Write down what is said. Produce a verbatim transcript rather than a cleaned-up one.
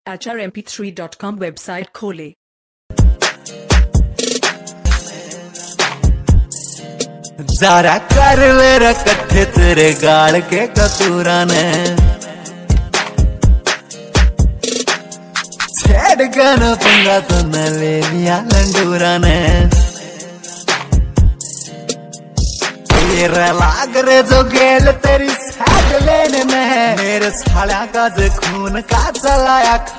H R M P three dot com website खोले। जरा कर मेरा कट्ठे तेरे गाल के कतूरा ने छेड़ गन पंगा तो न ले लिया लंडूरा ने तेरा लाग रे जो गेल तेरी साथ लेने में मेरे साला का जो खून का चलाया।